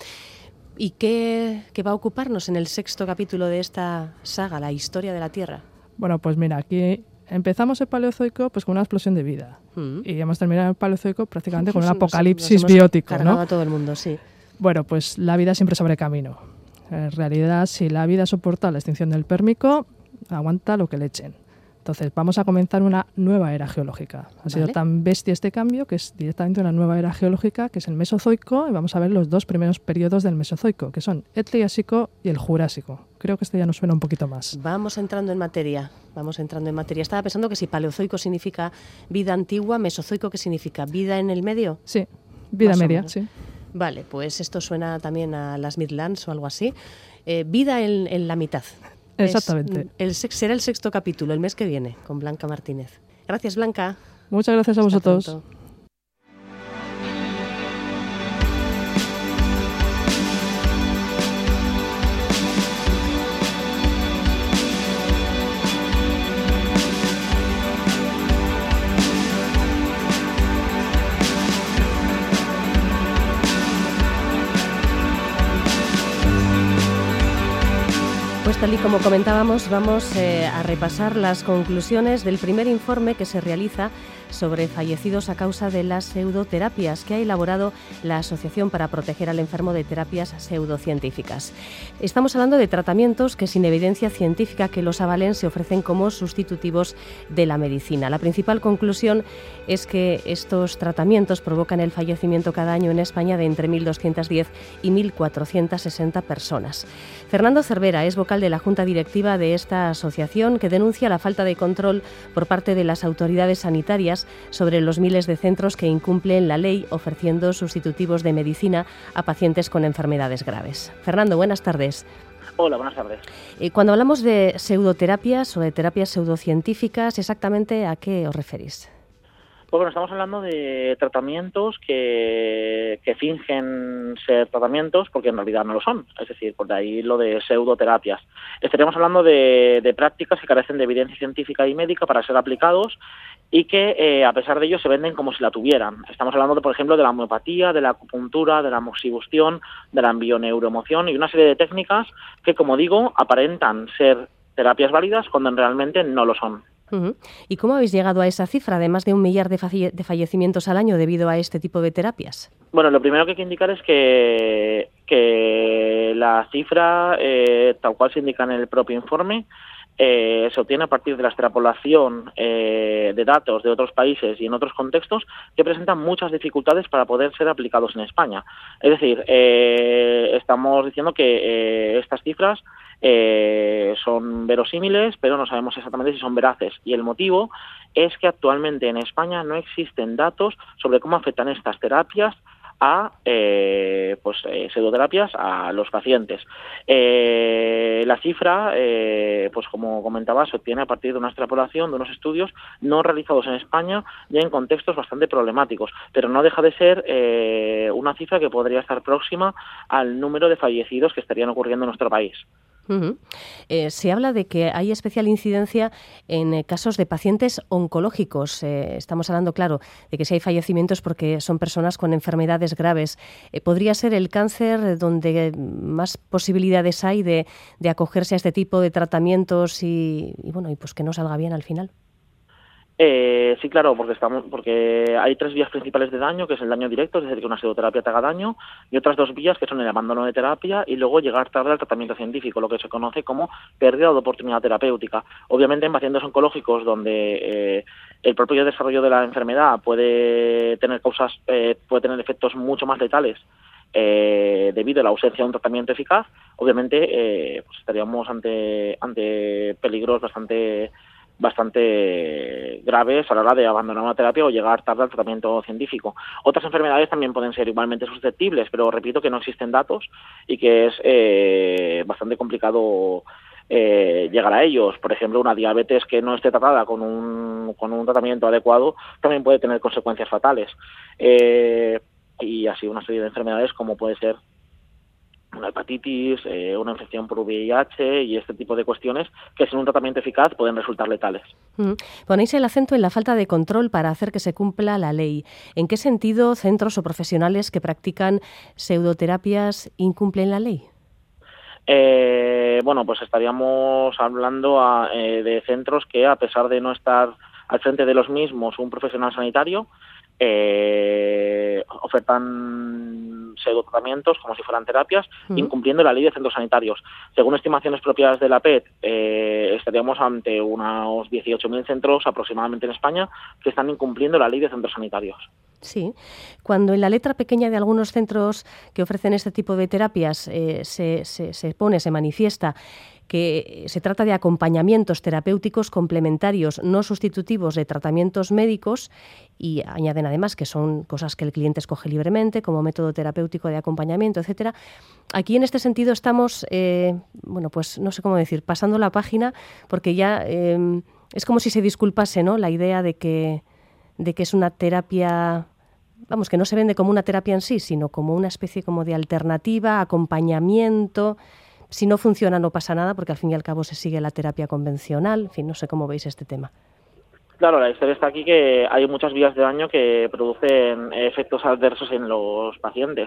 ¿Y qué, qué va a ocuparnos en el sexto capítulo de esta saga, la historia de la Tierra? Bueno, pues mira, aquí empezamos el Paleozoico pues con una explosión de vida. Mm. Y hemos terminado el Paleozoico prácticamente con un apocalipsis nos, nos biótico, ¿no? A todo el mundo, sí. Bueno, pues la vida siempre sobre camino. En realidad, si la vida soporta la extinción del pérmico, aguanta lo que le echen. Entonces, vamos a comenzar una nueva era geológica. Ha vale. sido tan bestia este cambio que es directamente una nueva era geológica, que es el Mesozoico, y vamos a ver los dos primeros periodos del Mesozoico, que son el Triásico y el Jurásico. Creo que este ya nos suena un poquito más. Vamos entrando en materia, vamos entrando en materia. Estaba pensando que si Paleozoico significa vida antigua, Mesozoico, ¿qué significa? ¿Vida en el medio? Sí, vida media, sí. Vale, pues esto suena también a las Midlands o algo así. Eh, vida en, en la mitad. Exactamente. Es, el, será el sexto capítulo, el mes que viene, con Blanca Martínez. Gracias, Blanca. Muchas gracias a vosotros. Hasta pronto. Pues tal y como comentábamos, vamos eh, a repasar las conclusiones del primer informe que se realiza sobre fallecidos a causa de las pseudoterapias que ha elaborado la Asociación para Proteger al Enfermo de Terapias Pseudocientíficas. Estamos hablando de tratamientos que sin evidencia científica que los avalen se ofrecen como sustitutivos de la medicina. La principal conclusión es que estos tratamientos provocan el fallecimiento cada año en España de entre mil doscientas diez y mil cuatrocientas sesenta personas. Fernando Cervera es vocal de la Junta Directiva de esta asociación, que denuncia la falta de control por parte de las autoridades sanitarias más sobre los miles de centros que incumplen la ley ofreciendo sustitutivos de medicina a pacientes con enfermedades graves. Fernando, buenas tardes. Hola, buenas tardes. Cuando hablamos de pseudoterapias o de terapias pseudocientíficas, ¿exactamente a qué os referís? Pues bueno, estamos hablando de tratamientos que, que fingen ser tratamientos porque en realidad no lo son. Es decir, por de ahí lo de pseudoterapias. Estaríamos hablando de, de prácticas que carecen de evidencia científica y médica para ser aplicados y que, eh, a pesar de ello, se venden como si la tuvieran. Estamos hablando, de, por ejemplo, de la homeopatía, de la acupuntura, de la moxibustión, de la bioneuromoción y una serie de técnicas que, como digo, aparentan ser terapias válidas cuando realmente no lo son. Uh-huh. ¿Y cómo habéis llegado a esa cifra de más de un millar de, falle- de fallecimientos al año debido a este tipo de terapias? Bueno, lo primero que hay que indicar es que, que la cifra, eh, tal cual se indica en el propio informe, eh, se obtiene a partir de la extrapolación eh, de datos de otros países y en otros contextos que presentan muchas dificultades para poder ser aplicados en España. Es decir, eh, estamos diciendo que eh, estas cifras Eh, son verosímiles, pero no sabemos exactamente si son veraces. Y el motivo es que actualmente en España no existen datos sobre cómo afectan estas terapias a eh, pues eh, pseudoterapias a los pacientes. Eh, la cifra, eh, pues como comentaba, se obtiene a partir de una extrapolación de unos estudios no realizados en España ya en contextos bastante problemáticos, pero no deja de ser eh, una cifra que podría estar próxima al número de fallecidos que estarían ocurriendo en nuestro país. Uh-huh. Eh, se habla de que hay especial incidencia en eh, casos de pacientes oncológicos. Eh, estamos hablando, claro, de que si hay fallecimientos porque son personas con enfermedades graves. Eh, ¿Podría ser el cáncer donde más posibilidades hay de, de acogerse a este tipo de tratamientos y, y bueno, y pues que no salga bien al final? Eh, sí, claro, porque estamos, porque hay tres vías principales de daño, que es el daño directo, es decir, que una pseudoterapia te haga daño, y otras dos vías que son el abandono de terapia y luego llegar tarde al tratamiento científico, lo que se conoce como pérdida de oportunidad terapéutica. Obviamente en pacientes oncológicos donde eh, el propio desarrollo de la enfermedad puede tener causas, eh, puede tener efectos mucho más letales Eh, debido a la ausencia de un tratamiento eficaz, obviamente eh, pues estaríamos ante ante peligros bastante bastante graves a la hora de abandonar una terapia o llegar tarde al tratamiento científico. Otras enfermedades también pueden ser igualmente susceptibles, pero repito que no existen datos y que es eh, bastante complicado eh, llegar a ellos. Por ejemplo, una diabetes que no esté tratada con un, con un tratamiento adecuado también puede tener consecuencias fatales. Eh, y así una serie de enfermedades como puede ser una hepatitis, eh, una infección por V I H y este tipo de cuestiones que sin un tratamiento eficaz pueden resultar letales. Mm. Ponéis el acento en la falta de control para hacer que se cumpla la ley. ¿En qué sentido centros o profesionales que practican pseudoterapias incumplen la ley? Eh, bueno, pues estaríamos hablando a, eh, de centros que, a pesar de no estar al frente de los mismos un profesional sanitario, eh, ofertan pseudotratamientos como si fueran terapias, uh-huh. incumpliendo la ley de centros sanitarios. Según estimaciones propias de la P E T, eh, estaríamos ante unos dieciocho mil centros aproximadamente en España que están incumpliendo la ley de centros sanitarios. Sí. Cuando en la letra pequeña de algunos centros que ofrecen este tipo de terapias eh, se, se, se pone, se manifiesta que se trata de acompañamientos terapéuticos complementarios, no sustitutivos de tratamientos médicos, y añaden además que son cosas que el cliente escoge libremente como método terapéutico de acompañamiento, etcétera. Aquí en este sentido estamos, eh, bueno, pues no sé cómo decir, pasando la página, porque ya eh, es como si se disculpase, ¿no?, la idea de que, de que es una terapia, vamos, que no se vende como una terapia en sí, sino como una especie como de alternativa, acompañamiento. Si no funciona no pasa nada porque al fin y al cabo se sigue la terapia convencional. En fin, no sé cómo veis este tema. Claro, la historia está aquí que hay muchas vías de daño que producen efectos adversos en los pacientes.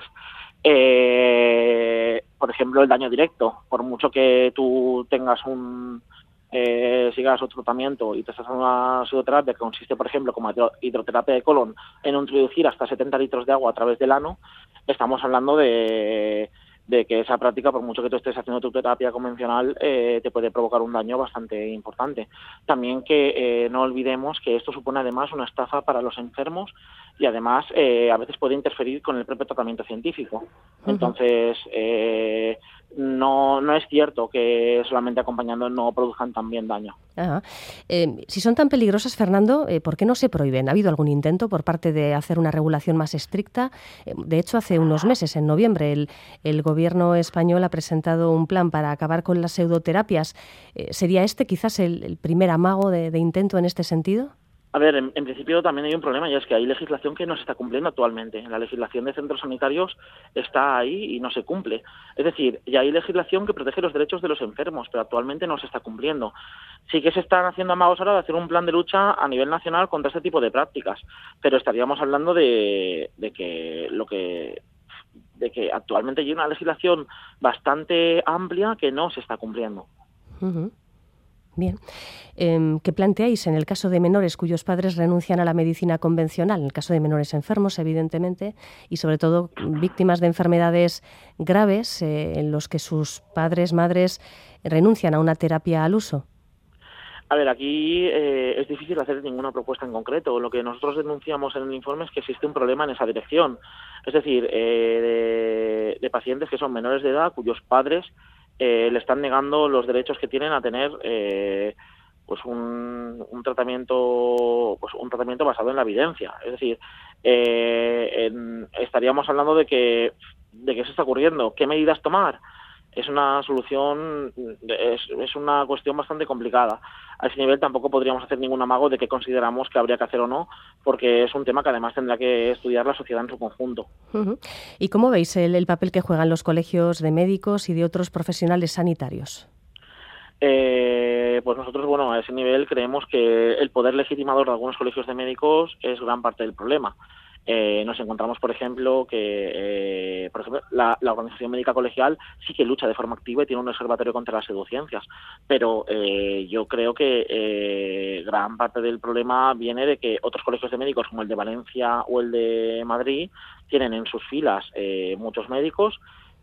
Eh, por ejemplo, el daño directo. Por mucho que tú tengas un eh, sigas otro tratamiento y te estás haciendo una pseudoterapia que consiste, por ejemplo, como hidroterapia de colon, en introducir hasta setenta litros de agua a través del ano, estamos hablando de de que esa práctica, por mucho que tú estés haciendo tu terapia convencional, eh, te puede provocar un daño bastante importante. También que eh, no olvidemos que esto supone además una estafa para los enfermos y además eh, a veces puede interferir con el propio tratamiento científico. Entonces, eh, no, no es cierto que solamente acompañando no produzcan también daño. Ajá. Eh, si son tan peligrosas, Fernando, eh, ¿por qué no se prohíben? ¿Ha habido algún intento por parte de hacer una regulación más estricta? Eh, de hecho, hace unos meses, en noviembre, el, el gobierno español ha presentado un plan para acabar con las pseudoterapias. Eh, ¿Sería este quizás el, el primer amago de, de intento en este sentido? A ver, en, en principio también hay un problema, y es que hay legislación que no se está cumpliendo actualmente. La legislación de centros sanitarios está ahí y no se cumple. Es decir, ya hay legislación que protege los derechos de los enfermos, pero actualmente no se está cumpliendo. Sí que se están haciendo amagos ahora de hacer un plan de lucha a nivel nacional contra este tipo de prácticas, pero estaríamos hablando de, de que lo que de que actualmente hay una legislación bastante amplia que no se está cumpliendo. Uh-huh. Bien. Eh, ¿Qué planteáis en el caso de menores cuyos padres renuncian a la medicina convencional? En el caso de menores enfermos, evidentemente, y sobre todo víctimas de enfermedades graves eh, en los que sus padres, madres renuncian a una terapia al uso. A ver, aquí eh, es difícil hacer ninguna propuesta en concreto. Lo que nosotros denunciamos en el informe es que existe un problema en esa dirección. Es decir, eh, de, de pacientes que son menores de edad cuyos padres Eh, le están negando los derechos que tienen a tener eh, pues un, un tratamiento pues un tratamiento basado en la evidencia. Es decir, eh, en, estaríamos hablando de que de qué se está ocurriendo, qué medidas tomar. Es una solución, es, es una cuestión bastante complicada. A ese nivel tampoco podríamos hacer ningún amago de qué consideramos que habría que hacer o no, porque es un tema que además tendrá que estudiar la sociedad en su conjunto. Uh-huh. ¿Y cómo veis el, el papel que juegan los colegios de médicos y de otros profesionales sanitarios? Eh, pues nosotros, bueno, a ese nivel creemos que el poder legitimador de algunos colegios de médicos es gran parte del problema. Eh, nos encontramos, por ejemplo, que eh, por ejemplo, la, la Organización Médica Colegial sí que lucha de forma activa y tiene un observatorio contra las pseudociencias, pero eh, yo creo que eh, gran parte del problema viene de que otros colegios de médicos, como el de Valencia o el de Madrid, tienen en sus filas eh, muchos médicos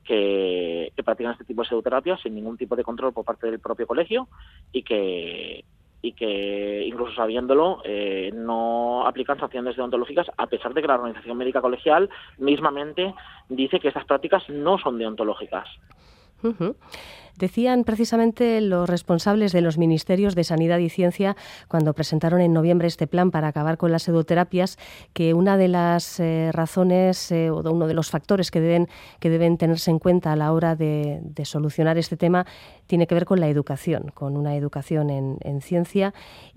que, que practican este tipo de pseudoterapias sin ningún tipo de control por parte del propio colegio y que y que incluso sabiéndolo eh, no aplican sanciones deontológicas, a pesar de que la Organización Médica Colegial mismamente dice que estas prácticas no son deontológicas. Uh-huh. Decían precisamente los responsables de los ministerios de Sanidad y Ciencia, cuando presentaron en noviembre este plan para acabar con las pseudoterapias, que una de las eh, razones eh, o uno de los factores que deben, que deben tenerse en cuenta a la hora de, de solucionar este tema tiene que ver con la educación, con una educación en, en ciencia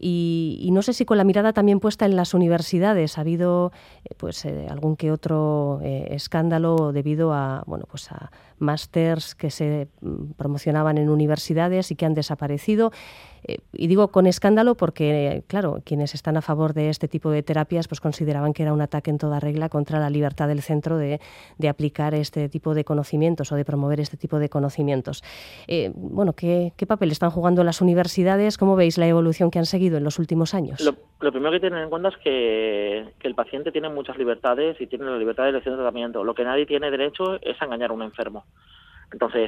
y, y no sé si con la mirada también puesta en las universidades. Ha habido eh, pues eh, algún que otro eh, escándalo debido a bueno pues a másters que se promocionaban en universidades y que han desaparecido. Eh, y digo con escándalo porque, claro, quienes están a favor de este tipo de terapias pues consideraban que era un ataque en toda regla contra la libertad del centro de, de aplicar este tipo de conocimientos o de promover este tipo de conocimientos. Eh, bueno, ¿qué, ¿qué papel están jugando las universidades? ¿Cómo veis la evolución que han seguido en los últimos años? Lo, lo primero que hay que tener en cuenta es que, que el paciente tiene muchas libertades y tiene la libertad de elección de tratamiento. Lo que nadie tiene derecho es a engañar a un enfermo. Entonces,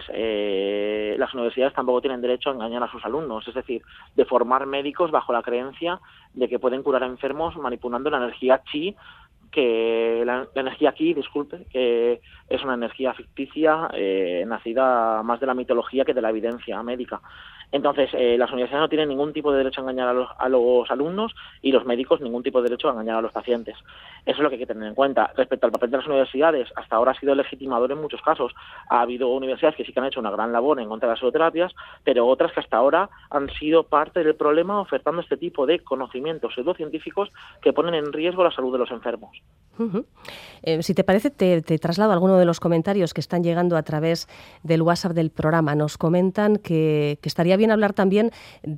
eh, las universidades tampoco tienen derecho a engañar a sus alumnos, es decir, de formar médicos bajo la creencia de que pueden curar a enfermos manipulando la energía chi, que la, la energía ki, disculpe, que es una energía ficticia eh, nacida más de la mitología que de la evidencia médica. Entonces, eh, las universidades no tienen ningún tipo de derecho a engañar a los, a los alumnos y los médicos ningún tipo de derecho a engañar a los pacientes. Eso es lo que hay que tener en cuenta. Respecto al papel de las universidades, hasta ahora ha sido legitimador en muchos casos. Ha habido universidades que sí que han hecho una gran labor en contra de las pseudoterapias, pero otras que hasta ahora han sido parte del problema ofertando este tipo de conocimientos pseudocientíficos que ponen en riesgo la salud de los enfermos. Uh-huh. Eh, si te parece, te, te traslado alguno de los comentarios que están llegando a través del WhatsApp del programa. Nos comentan que, que estaría bien hablar también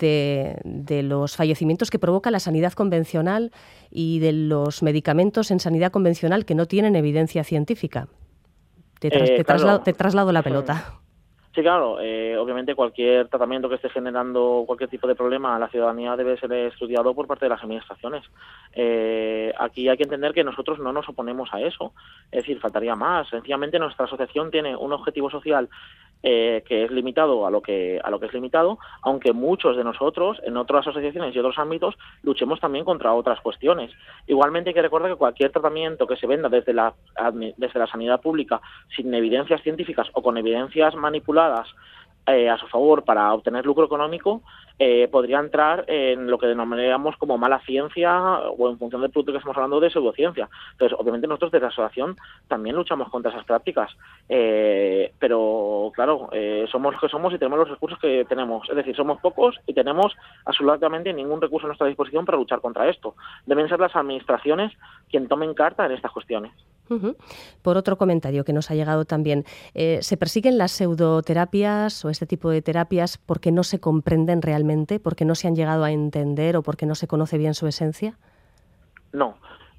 de, de los fallecimientos que provoca la sanidad convencional y de los medicamentos en sanidad convencional que no tienen evidencia científica. Te, tras, eh, te, claro. traslado, te traslado la pelota. Sí, claro, eh, obviamente cualquier tratamiento que esté generando cualquier tipo de problema a la ciudadanía debe ser estudiado por parte de las administraciones. Eh, aquí hay que entender que nosotros no nos oponemos a eso, es decir, faltaría más. Sencillamente nuestra asociación tiene un objetivo social eh, que es limitado a lo que a lo que es limitado, aunque muchos de nosotros en otras asociaciones y otros ámbitos luchemos también contra otras cuestiones. Igualmente hay que recordar que cualquier tratamiento que se venda desde la desde la sanidad pública sin evidencias científicas o con evidencias manipuladas eh, a su favor para obtener lucro económico eh, podría entrar en lo que denominamos como mala ciencia o, en función del producto que estamos hablando, de pseudociencia. Entonces, obviamente nosotros desde la asociación también luchamos contra esas prácticas, eh, pero claro, eh, somos los que somos y tenemos los recursos que tenemos. Es decir, somos pocos y tenemos absolutamente ningún recurso a nuestra disposición para luchar contra esto. Deben ser las administraciones quien tomen carta en estas cuestiones. Uh-huh. Por otro comentario que nos ha llegado también, eh, ¿se persiguen las pseudoterapias o este tipo de terapias porque no se comprenden realmente, porque no se han llegado a entender o porque no se conoce bien su esencia? No.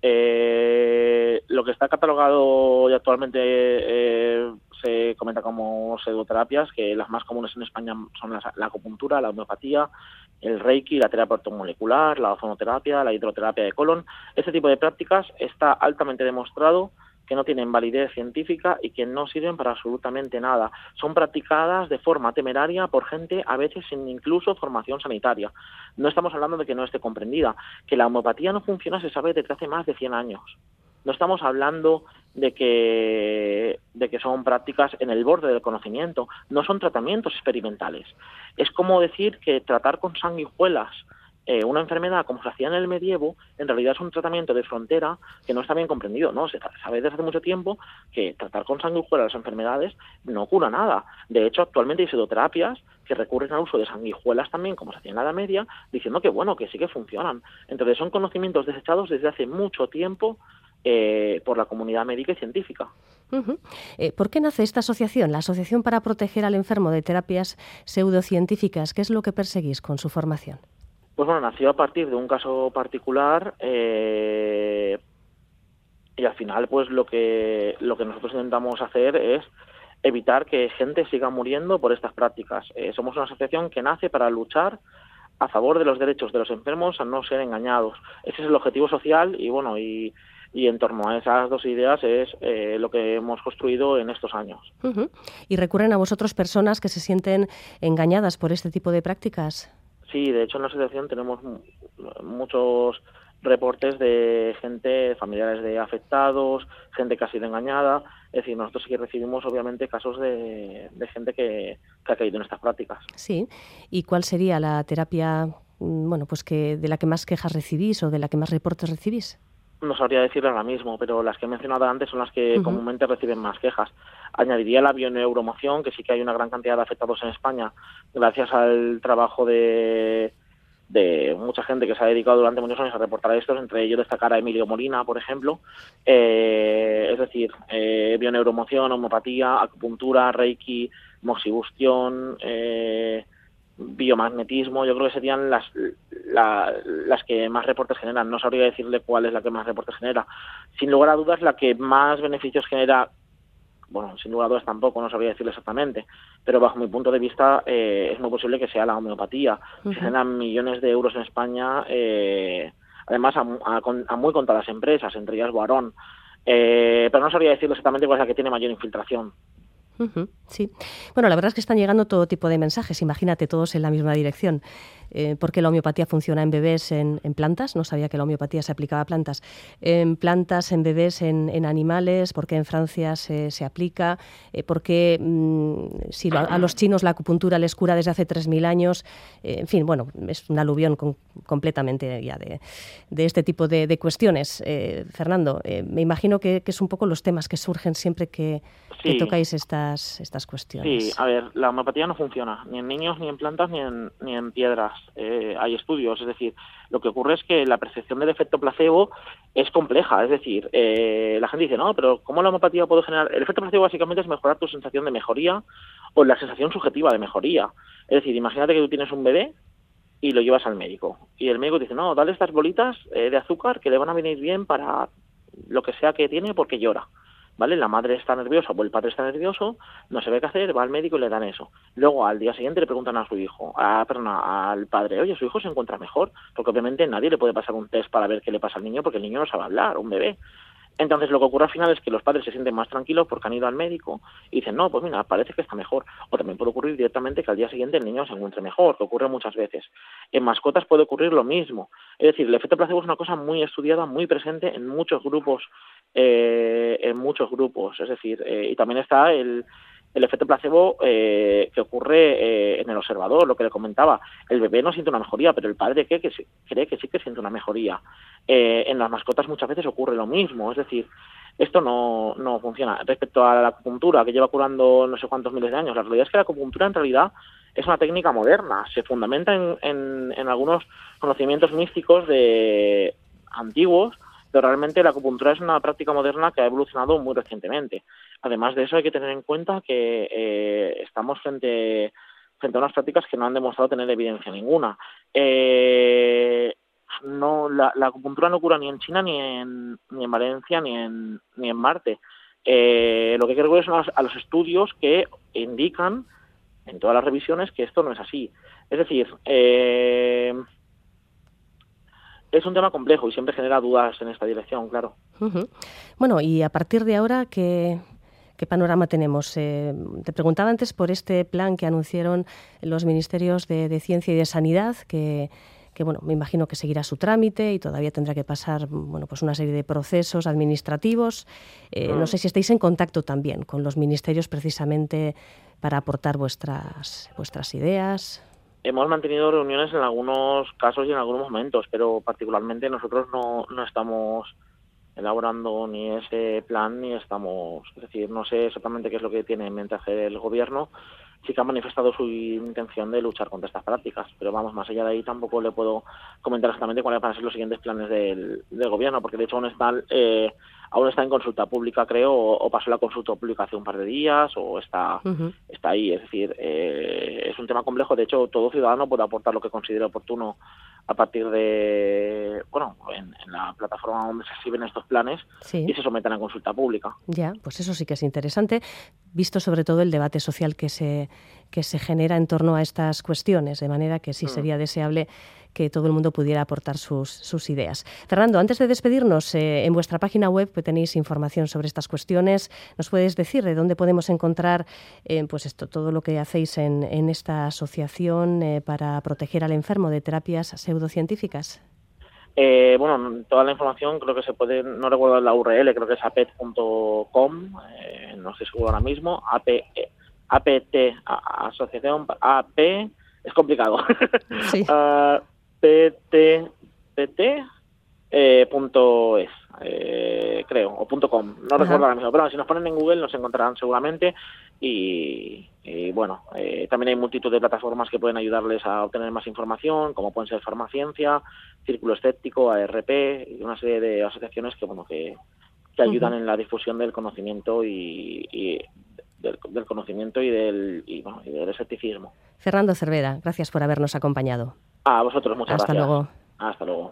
Eh, lo que está catalogado y actualmente eh, se comenta como pseudoterapias, que las más comunes en España son la, la acupuntura, la homeopatía, el reiki, la terapia ortomolecular, la ozonoterapia, la hidroterapia de colon. Este tipo de prácticas está altamente demostrado que no tienen validez científica y que no sirven para absolutamente nada. Son practicadas de forma temeraria por gente a veces sin incluso formación sanitaria. No estamos hablando de que no esté comprendida. Que la homeopatía no funciona se sabe desde hace más de cien años. No estamos hablando de que, de que son prácticas en el borde del conocimiento, no son tratamientos experimentales. Es como decir que tratar con sanguijuelas eh, una enfermedad como se hacía en el medievo, en realidad es un tratamiento de frontera que no está bien comprendido, ¿no? Se sabe desde hace mucho tiempo que tratar con sanguijuelas las enfermedades no cura nada. De hecho, actualmente hay pseudoterapias que recurren al uso de sanguijuelas también, como se hacía en la Edad Media, diciendo que, bueno, que sí que funcionan. Entonces, son conocimientos desechados desde hace mucho tiempo Eh, por la comunidad médica y científica. Uh-huh. Eh, ¿Por qué nace esta asociación, la Asociación para Proteger al Enfermo de Terapias Pseudocientíficas? ¿Qué es lo que perseguís con su formación? Pues bueno, nació a partir de un caso particular eh, y al final pues lo que lo que nosotros intentamos hacer es evitar que gente siga muriendo por estas prácticas. Eh, somos una asociación que nace para luchar a favor de los derechos de los enfermos a no ser engañados. Ese es el objetivo social y bueno, y Y en torno a esas dos ideas es eh, lo que hemos construido en estos años. Uh-huh. ¿Y recurren a vosotros personas que se sienten engañadas por este tipo de prácticas? Sí, de hecho en la asociación tenemos muchos reportes de gente, familiares de afectados, gente que ha sido engañada. Es decir, nosotros sí que recibimos obviamente casos de, de gente que, que ha caído en estas prácticas. Sí. ¿Y cuál sería la terapia, bueno, pues que de la que más quejas recibís o de la que más reportes recibís? No sabría decirlo ahora mismo, pero las que he mencionado antes son las que uh-huh. comúnmente reciben más quejas. Añadiría la bioneuromoción, que sí que hay una gran cantidad de afectados en España, gracias al trabajo de, de mucha gente que se ha dedicado durante muchos años a reportar esto, entre ellos destacar a Emilio Molina, por ejemplo. Eh, es decir, eh, bioneuromoción, homeopatía, acupuntura, reiki, moxibustión, eh, biomagnetismo, yo creo que serían las la, las que más reportes generan. No sabría decirle cuál es la que más reportes genera. Sin lugar a dudas, la que más beneficios genera, bueno, sin lugar a dudas tampoco, no sabría decirle exactamente, pero bajo mi punto de vista eh, es muy posible que sea la homeopatía. Uh-huh. Se generan millones de euros en España, eh, además a, a, a muy contadas empresas, entre ellas Boarón, eh, pero no sabría decirle exactamente cuál es la que tiene mayor infiltración. Uh-huh, sí. Bueno, la verdad es que están llegando todo tipo de mensajes, imagínate, todos en la misma dirección. Eh, ¿Por qué la homeopatía funciona en bebés, en, en plantas? No sabía que la homeopatía se aplicaba a plantas. En plantas, en bebés, en, en animales. ¿Por qué en Francia se, se aplica? Eh, ¿Por qué mmm, si lo, a los chinos la acupuntura les cura desde hace tres mil años? Eh, en fin, bueno, es un aluvión con, completamente ya de, de este tipo de, de cuestiones. Eh, Fernando, eh, me imagino que, que es un poco los temas que surgen siempre que, sí. que tocáis estas, estas cuestiones. Sí, a ver, la homeopatía no funciona ni en niños, ni en plantas, ni en, ni en piedras. Eh, hay estudios, es decir, lo que ocurre es que la percepción del efecto placebo es compleja, es decir, eh, la gente dice, no, pero ¿cómo la homeopatía puede generar? El efecto placebo básicamente es mejorar tu sensación de mejoría o la sensación subjetiva de mejoría. Es decir, imagínate que tú tienes un bebé y lo llevas al médico y el médico dice, no, dale estas bolitas eh, de azúcar que le van a venir bien para lo que sea que tiene porque llora. ¿vale? La madre está nerviosa o el padre está nervioso, no sabe qué hacer, va al médico y le dan eso. Luego, al día siguiente le preguntan a su hijo, a, perdón, al padre, oye, ¿su hijo se encuentra mejor? Porque obviamente nadie le puede pasar un test para ver qué le pasa al niño, porque el niño no sabe hablar, un bebé. Entonces lo que ocurre al final es que los padres se sienten más tranquilos porque han ido al médico y dicen, no, pues mira, parece que está mejor. O también puede ocurrir directamente que al día siguiente el niño se encuentre mejor, que ocurre muchas veces. En mascotas puede ocurrir lo mismo. Es decir, el efecto placebo es una cosa muy estudiada, muy presente en muchos grupos, eh, en muchos grupos. Es decir, eh, y también está el... el efecto placebo eh, que ocurre eh, en el observador, lo que le comentaba. El bebé no siente una mejoría, pero el padre cree que sí, cree que, sí que siente una mejoría. Eh, en las mascotas muchas veces ocurre lo mismo, es decir, esto no, no funciona. Respecto a la acupuntura, que lleva curando no sé cuántos miles de años, la realidad es que la acupuntura en realidad es una técnica moderna, se fundamenta en, en, en algunos conocimientos místicos de antiguos, pero realmente la acupuntura es una práctica moderna que ha evolucionado muy recientemente. Además de eso, hay que tener en cuenta que eh, estamos frente, frente a unas prácticas que no han demostrado tener evidencia ninguna. Eh, no, la, la acupuntura no cura ni en China, ni en, ni en Valencia, ni en, ni en Marte. Eh, lo que hay que recurrir son a los, a los estudios que indican en todas las revisiones que esto no es así. Es decir, eh, es un tema complejo y siempre genera dudas en esta dirección, claro. Uh-huh. Bueno, y a partir de ahora, ¿qué, qué panorama tenemos? Eh, te preguntaba antes por este plan que anunciaron los ministerios de, de Ciencia y de Sanidad, que, que bueno, me imagino que seguirá su trámite y todavía tendrá que pasar bueno, pues una serie de procesos administrativos. Eh, mm. No sé si estáis en contacto también con los ministerios precisamente para aportar vuestras, vuestras ideas. Hemos mantenido reuniones en algunos casos y en algunos momentos, pero particularmente nosotros no, no estamos elaborando ni ese plan ni estamos, es decir, no sé exactamente qué es lo que tiene en mente hacer el gobierno. Sí que ha manifestado su intención de luchar contra estas prácticas, pero vamos, más allá de ahí tampoco le puedo comentar exactamente cuáles van a ser los siguientes planes del, del gobierno, porque de hecho aún está, eh, aún está en consulta pública, creo, o, o pasó la consulta pública hace un par de días, o está, uh-huh. está ahí. Es decir, eh, es un tema complejo. De hecho, todo ciudadano puede aportar lo que considere oportuno a partir de, bueno, en, en la plataforma donde se exhiben estos planes, sí, y se someten a consulta pública. Ya, pues eso sí que es interesante, visto sobre todo el debate social que se, que se genera en torno a estas cuestiones, de manera que sí mm. sería deseable que todo el mundo pudiera aportar sus, sus ideas. Fernando, antes de despedirnos, eh, en vuestra página web tenéis información sobre estas cuestiones. ¿Nos puedes decir de dónde podemos encontrar eh, pues esto, todo lo que hacéis en, en esta asociación eh, para proteger al enfermo de terapias pseudocientíficas? Eh, bueno, toda la información creo que se puede, no recuerdo la U R L, creo que es apet punto com, eh, no estoy seguro ahora mismo, A P, A P T, asociación, A P, es complicado. Sí. uh, P T P T eh, punto es, eh, creo, o punto com, no Ajá. recuerdo ahora mismo, pero si nos ponen en Google nos encontrarán seguramente y, y bueno, eh, también hay multitud de plataformas que pueden ayudarles a obtener más información, como pueden ser Farmaciencia, Círculo Escéptico, A R P y una serie de asociaciones que bueno que, que ayudan uh-huh. en la difusión del conocimiento y, y del, del conocimiento y del y, bueno, y del escepticismo. Fernando Cervera, gracias por habernos acompañado. A vosotros, muchas Hasta gracias. Luego. Hasta luego.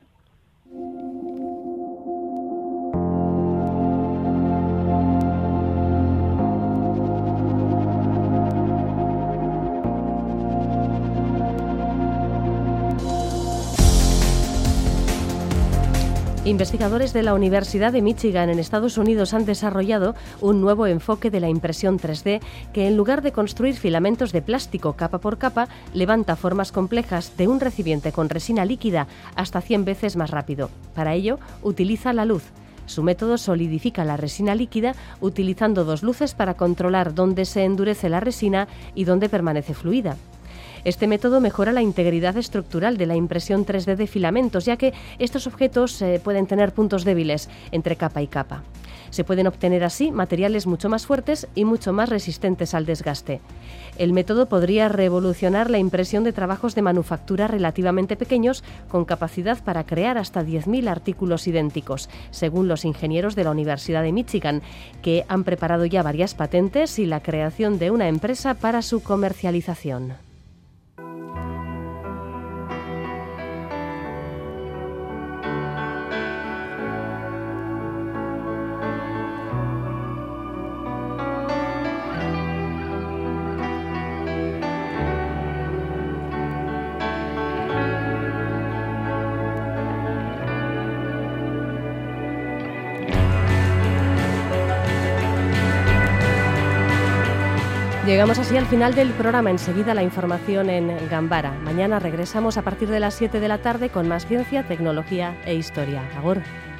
Investigadores de la Universidad de Michigan en Estados Unidos han desarrollado un nuevo enfoque de la impresión tres D que, en lugar de construir filamentos de plástico capa por capa, levanta formas complejas de un recipiente con resina líquida hasta cien veces más rápido. Para ello, utiliza la luz. Su método solidifica la resina líquida utilizando dos luces para controlar dónde se endurece la resina y dónde permanece fluida. Este método mejora la integridad estructural de la impresión tres D de filamentos, ya que estos objetos eh, pueden tener puntos débiles entre capa y capa. Se pueden obtener así materiales mucho más fuertes y mucho más resistentes al desgaste. El método podría revolucionar la impresión de trabajos de manufactura relativamente pequeños, con capacidad para crear hasta diez mil artículos idénticos, según los ingenieros de la Universidad de Michigan, que han preparado ya varias patentes y la creación de una empresa para su comercialización. Llegamos así al final del programa. Enseguida la información en Gambara. Mañana regresamos a partir de las siete de la tarde con más ciencia, tecnología e historia. Agur.